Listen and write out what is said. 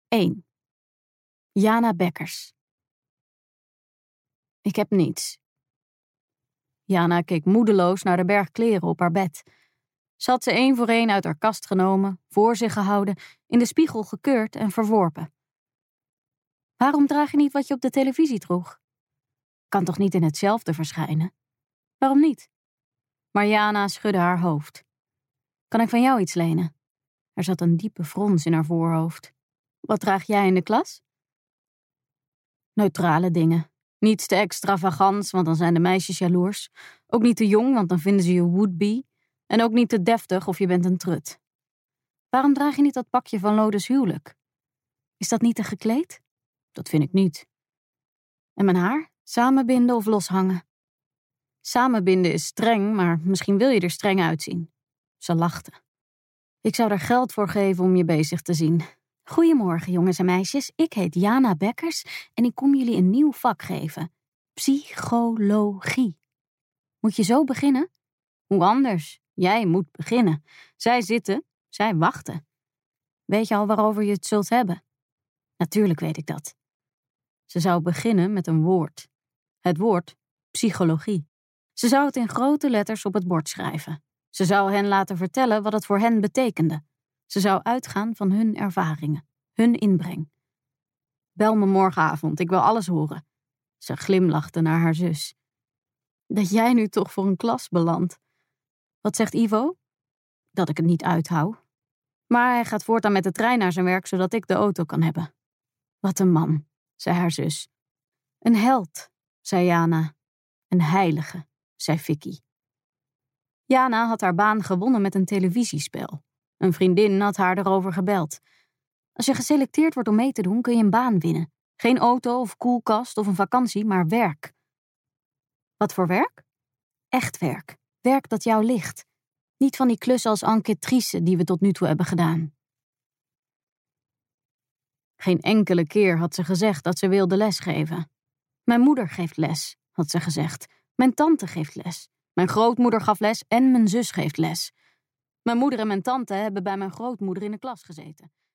1. Jana Bekkers. Ik heb niets. Jana keek moedeloos naar de berg kleren op haar bed. Ze had ze één voor één uit haar kast genomen, voor zich gehouden, in de spiegel gekeurd en verworpen. Waarom draag je niet wat je op de televisie droeg? Kan toch niet in hetzelfde verschijnen? Waarom niet? Maar Jana schudde haar hoofd. Kan ik van jou iets lenen? Er zat een diepe frons in haar voorhoofd. Wat draag jij in de klas? Neutrale dingen. Niets te extravagants, want dan zijn de meisjes jaloers. Ook niet te jong, want dan vinden ze je would-be. En ook niet te deftig of je bent een trut. Waarom draag je niet dat pakje van Lodes huwelijk? Is dat niet te gekleed? Dat vind ik niet. En mijn haar? Samenbinden of loshangen? Samenbinden is streng, maar misschien wil je er streng uitzien. Ze lachte. Ik zou er geld voor geven om je bezig te zien. Goedemorgen, jongens en meisjes. Ik heet Jana Bekkers en ik kom jullie een nieuw vak geven. Psychologie. Moet je zo beginnen? Hoe anders? Jij moet beginnen. Zij zitten, zij wachten. Weet je al waarover je het zult hebben? Natuurlijk weet ik dat. Ze zou beginnen met een woord. Het woord psychologie. Ze zou het in grote letters op het bord schrijven. Ze zou hen laten vertellen wat het voor hen betekende. Ze zou uitgaan van hun ervaringen, hun inbreng. Bel me morgenavond, ik wil alles horen. Ze glimlachte naar haar zus. Dat jij nu toch voor een klas belandt. Wat zegt Ivo? Dat ik het niet uithoud. Maar hij gaat voortaan met de trein naar zijn werk, zodat ik de auto kan hebben. Wat een man, zei haar zus. Een held, zei Jana. Een heilige, zei Vicky. Jana had haar baan gewonnen met een televisiespel. Een vriendin had haar erover gebeld. Als je geselecteerd wordt om mee te doen, kun je een baan winnen. Geen auto of koelkast of een vakantie, maar werk. Wat voor werk? Echt werk. Werk dat jou ligt. Niet van die klussen als enquêtrice die we tot nu toe hebben gedaan. Geen enkele keer had ze gezegd dat ze wilde lesgeven. Mijn moeder geeft les, had ze gezegd. Mijn tante geeft les. Mijn grootmoeder gaf les en mijn zus geeft les. Mijn moeder en mijn tante hebben bij mijn grootmoeder in de klas gezeten.